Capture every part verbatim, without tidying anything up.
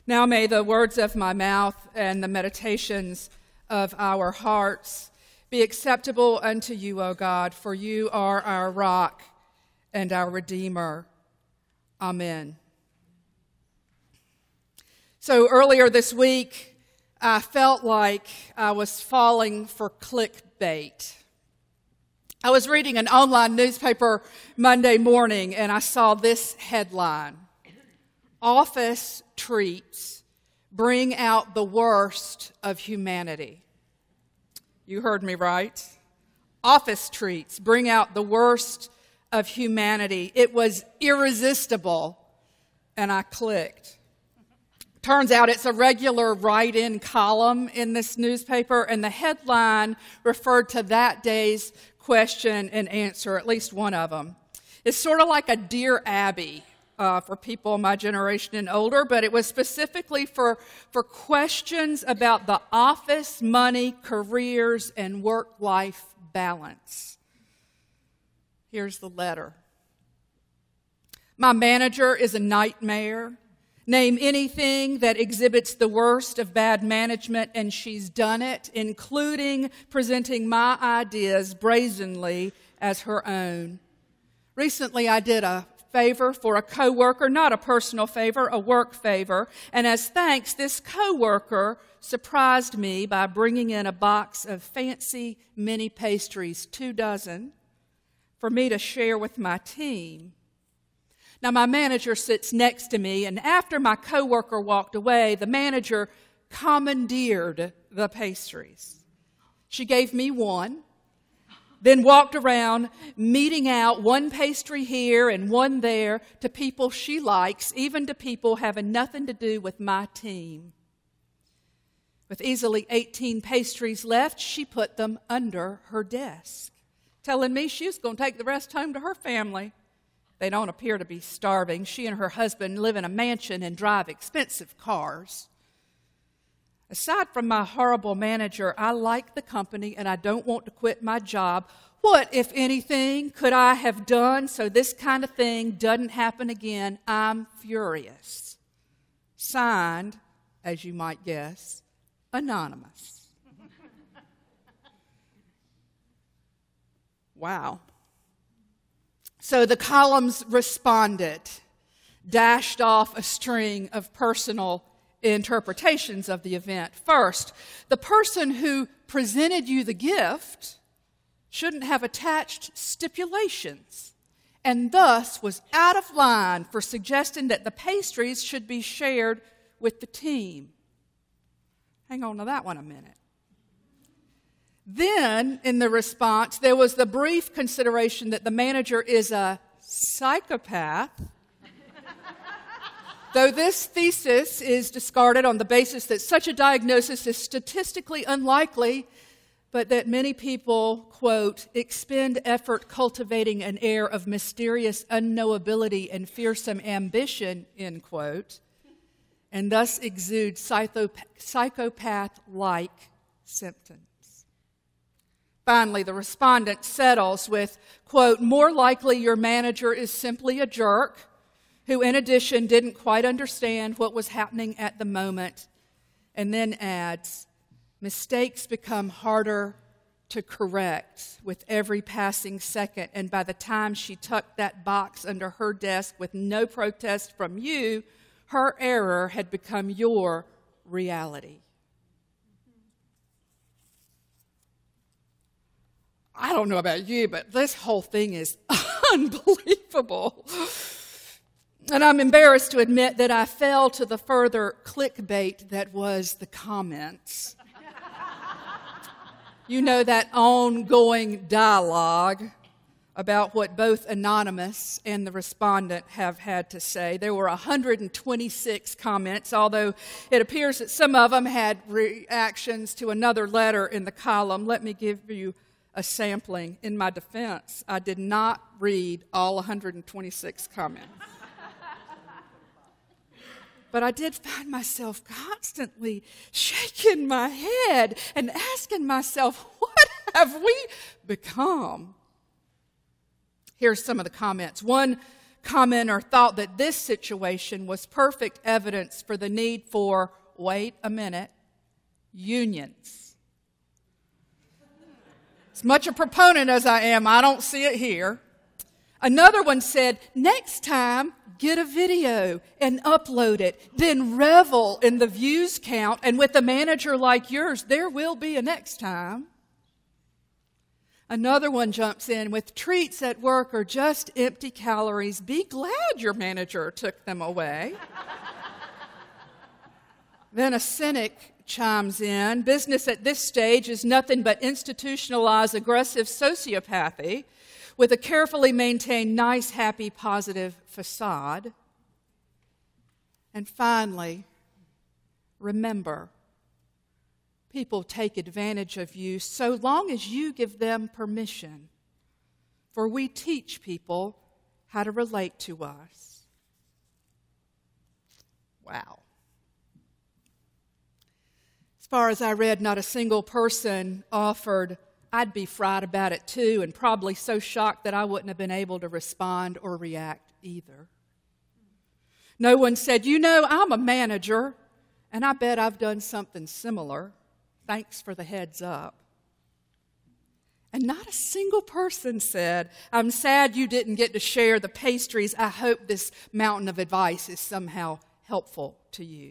Now may the words of my mouth and the meditations of our hearts be acceptable unto you, O God, for you are our rock and our Redeemer. Amen. So earlier this week, I felt like I was falling for clickbait. I was reading an online newspaper Monday morning, and I saw this headline: Office treats bring out the worst of humanity. You heard me right. Office treats bring out the worst of humanity. It was irresistible, and I clicked. Turns out it's a regular write-in column in this newspaper, and the headline referred to that day's question and answer, at least one of them. It's sort of like a Dear Abby uh, for people my generation and older, but it was specifically for, for questions about the office, money, careers, and work-life balance. Here's the letter. My manager is a nightmare. Name anything that exhibits the worst of bad management, and she's done it, including presenting my ideas brazenly as her own. Recently, I did a favor for a coworker, not a personal favor, a work favor, and as thanks, this coworker surprised me by bringing in a box of fancy mini pastries, two dozen, for me to share with my team. Now, my manager sits next to me, and after my coworker walked away, the manager commandeered the pastries. She gave me one, then walked around, meting out one pastry here and one there to people she likes, even to people having nothing to do with my team. With easily eighteen pastries left, she put them under her desk, telling me she was going to take the rest home to her family. They don't appear to be starving. She and her husband live in a mansion and drive expensive cars. Aside from my horrible manager, I like the company and I don't want to quit my job. What, if anything, could I have done so this kind of thing doesn't happen again? I'm furious. Signed, as you might guess, Anonymous. Wow. So the columns responded, dashed off a string of personal interpretations of the event. First, the person who presented you the gift shouldn't have attached stipulations and thus was out of line for suggesting that the pastries should be shared with the team. Hang on to that one a minute. Then, in the response, there was the brief consideration that the manager is a psychopath, though this thesis is discarded on the basis that such a diagnosis is statistically unlikely, but that many people, quote, expend effort cultivating an air of mysterious unknowability and fearsome ambition, end quote, and thus exude psychopath- psychopath-like symptoms. Finally, the respondent settles with, quote, more likely your manager is simply a jerk who, in addition, didn't quite understand what was happening at the moment, and then adds, mistakes become harder to correct with every passing second, and by the time she tucked that box under her desk with no protest from you, her error had become your reality. I don't know about you, but this whole thing is unbelievable. And I'm embarrassed to admit that I fell to the further clickbait that was the comments. You know, that ongoing dialogue about what both Anonymous and the respondent have had to say. There were one hundred twenty-six comments, although it appears that some of them had reactions to another letter in the column. Let me give you a sampling. In my defense, I did not read all one hundred twenty-six comments. But I did find myself constantly shaking my head and asking myself, what have we become? Here's some of the comments. One commenter thought that this situation was perfect evidence for the need for, wait a minute, unions. As much a proponent as I am, I don't see it here. Another one said, next time, get a video and upload it, then revel in the views count, and with a manager like yours, there will be a next time. Another one jumps in with, treats at work are just empty calories. Be glad your manager took them away. Then a cynic chimes in, business at this stage is nothing but institutionalized aggressive sociopathy with a carefully maintained nice, happy, positive facade. And finally, remember, people take advantage of you so long as you give them permission, for we teach people how to relate to us. Wow. As far as I read, not a single person offered, I'd be fried about it too, and probably so shocked that I wouldn't have been able to respond or react either. No one said, you know, I'm a manager, and I bet I've done something similar. Thanks for the heads up. And not a single person said, I'm sad you didn't get to share the pastries. I hope this mountain of advice is somehow helpful to you.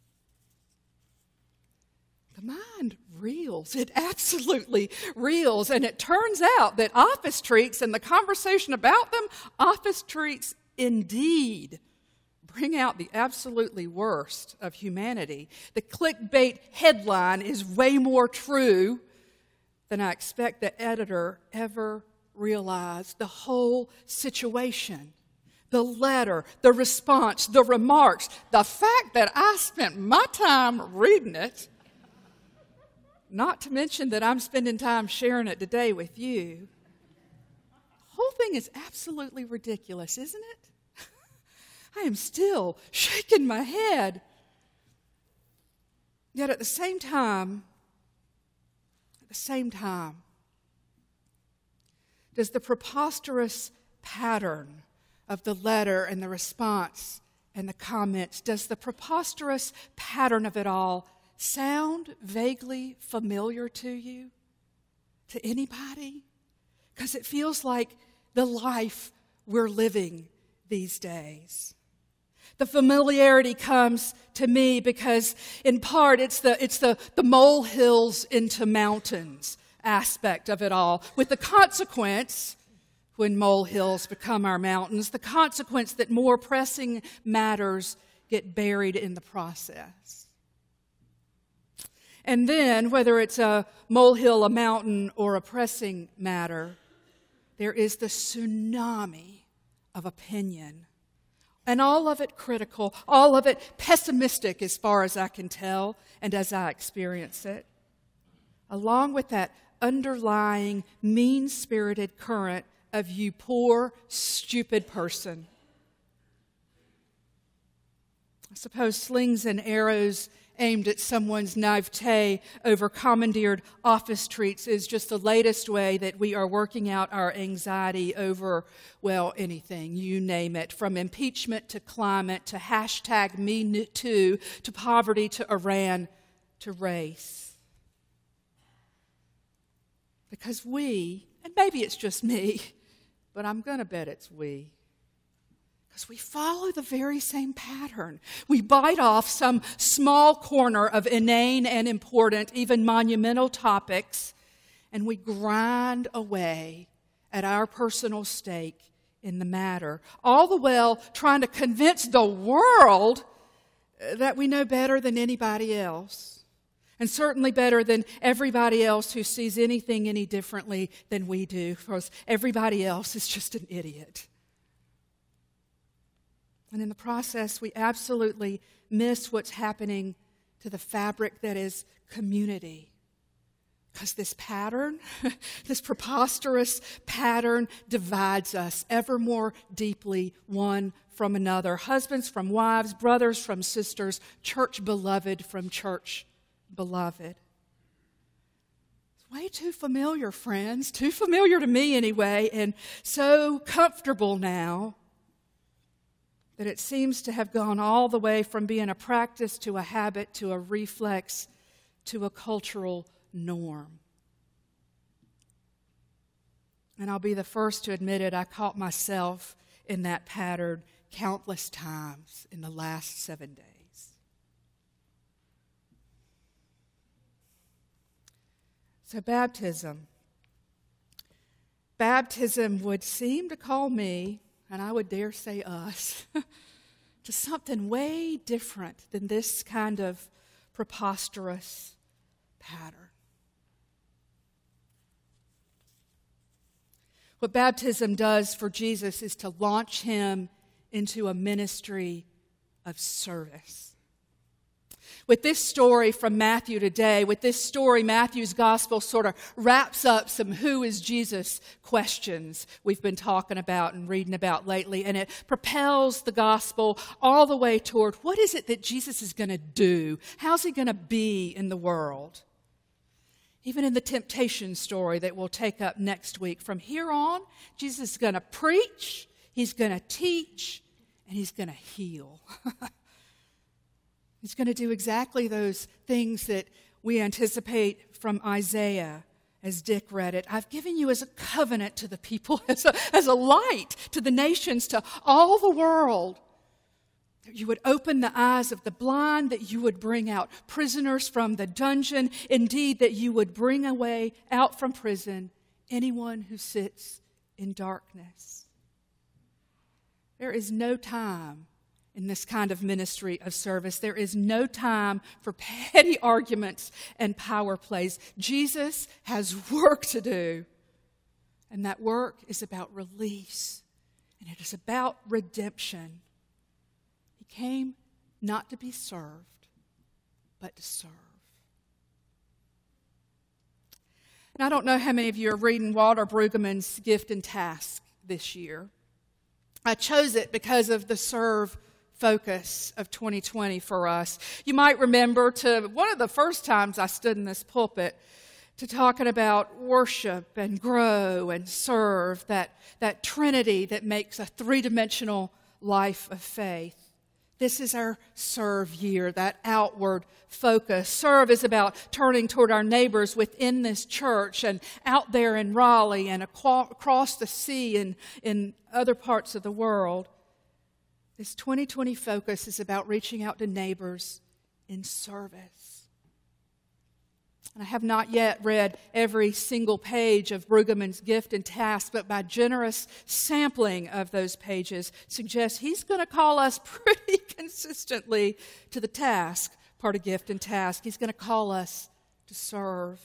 The mind reels. It absolutely reels. And it turns out that office treats and the conversation about them, office treats indeed bring out the absolutely worst of humanity. The clickbait headline is way more true than I expect the editor ever realized. The whole situation, the letter, the response, the remarks, the fact that I spent my time reading it, not to mention that I'm spending time sharing it today with you. The whole thing is absolutely ridiculous, isn't it? I am still shaking my head. Yet at the same time, at the same time, does the preposterous pattern of the letter and the response and the comments, does the preposterous pattern of it all sound vaguely familiar to you? To anybody? Because it feels like the life we're living these days. The familiarity comes to me because, in part, it's the it's the, the molehills into mountains aspect of it all, with the consequence, when molehills become our mountains, the consequence that more pressing matters get buried in the process. And then, whether it's a molehill, a mountain, or a pressing matter, there is the tsunami of opinion. And all of it critical, all of it pessimistic as far as I can tell and as I experience it. Along with that underlying mean-spirited current of you poor, stupid person. I suppose slings and arrows aimed at someone's naivete over commandeered office treats is just the latest way that we are working out our anxiety over, well, anything, you name it, from impeachment to climate to hashtag me too, to poverty to Iran to race. Because we, and maybe it's just me, but I'm going to bet it's we, because we follow the very same pattern. We bite off some small corner of inane and important, even monumental topics, and we grind away at our personal stake in the matter, all the while trying to convince the world that we know better than anybody else, and certainly better than everybody else who sees anything any differently than we do, because everybody else is just an idiot. And in the process, we absolutely miss what's happening to the fabric that is community. Because this pattern, this preposterous pattern divides us ever more deeply one from another. Husbands from wives, brothers from sisters, church beloved from church beloved. It's way too familiar, friends, too familiar to me anyway, and so comfortable now that it seems to have gone all the way from being a practice to a habit to a reflex to a cultural norm. And I'll be the first to admit it, I caught myself in that pattern countless times in the last seven days. So baptism. Baptism would seem to call me, and I would dare say us, to something way different than this kind of preposterous pattern. What baptism does for Jesus is to launch him into a ministry of service. With this story from Matthew today, with this story, Matthew's gospel sort of wraps up some who is Jesus questions we've been talking about and reading about lately, and it propels the gospel all the way toward what is it that Jesus is going to do? How's he going to be in the world? Even in the temptation story that we'll take up next week, from here on, Jesus is going to preach, he's going to teach, and he's going to heal. He's going to do exactly those things that we anticipate from Isaiah, as Dick read it. I've given you as a covenant to the people, as a, as a light to the nations, to all the world. That you would open the eyes of the blind, that you would bring out prisoners from the dungeon. Indeed, that you would bring away out from prison anyone who sits in darkness. There is no time in this kind of ministry of service. There is no time for petty arguments and power plays. Jesus has work to do, and that work is about release, and it is about redemption. He came not to be served, but to serve. And I don't know how many of you are reading Walter Brueggemann's Gift and Task this year. I chose it because of the serve focus of twenty twenty for us. You might remember to one of the first times I stood in this pulpit to talking about worship and grow and serve, that, that trinity that makes a three-dimensional life of faith. This is our serve year, that outward focus. Serve is about turning toward our neighbors within this church and out there in Raleigh and across the sea and in other parts of the world. This twenty twenty focus is about reaching out to neighbors in service. And I have not yet read every single page of Brueggemann's Gift and Task, but my generous sampling of those pages suggests he's going to call us pretty consistently to the task, part of Gift and Task. He's going to call us to serve.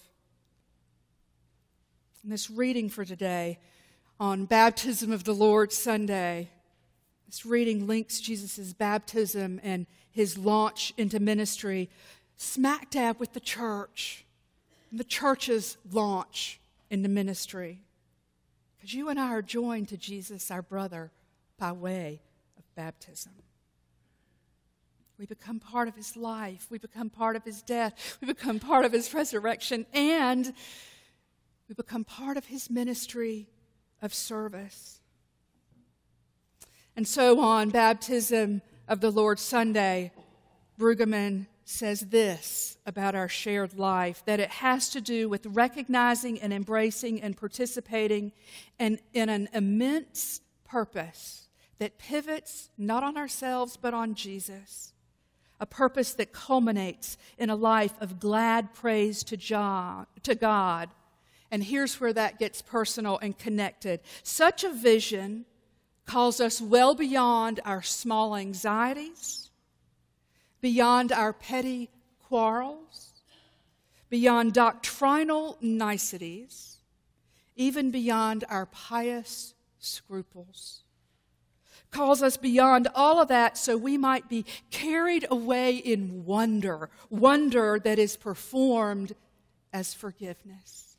And this reading for today on Baptism of the Lord Sunday, this reading links Jesus' baptism and his launch into ministry smack dab with the church, and the church's launch into ministry. Because you and I are joined to Jesus, our brother, by way of baptism. We become part of his life. We become part of his death. We become part of his resurrection. And we become part of his ministry of service. And so on Baptism of the Lord Sunday, Brueggemann says this about our shared life, that it has to do with recognizing and embracing and participating in, in an immense purpose that pivots not on ourselves but on Jesus, a purpose that culminates in a life of glad praise to, John, to God. And here's where that gets personal and connected. Such a vision calls us well beyond our small anxieties, beyond our petty quarrels, beyond doctrinal niceties, even beyond our pious scruples. Calls us beyond all of that so we might be carried away in wonder, wonder that is performed as forgiveness.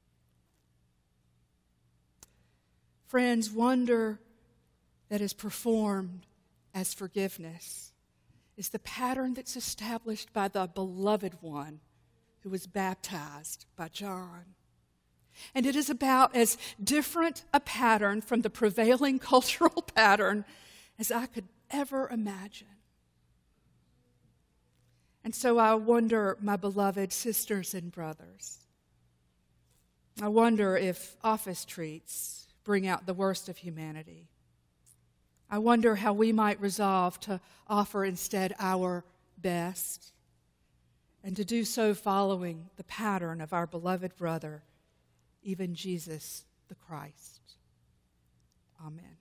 Friends, wonder that is performed as forgiveness is the pattern that's established by the beloved one who was baptized by John. And it is about as different a pattern from the prevailing cultural pattern as I could ever imagine. And so I wonder, my beloved sisters and brothers, I wonder if office treats bring out the worst of humanity. I wonder how we might resolve to offer instead our best, and to do so following the pattern of our beloved brother, even Jesus the Christ. Amen.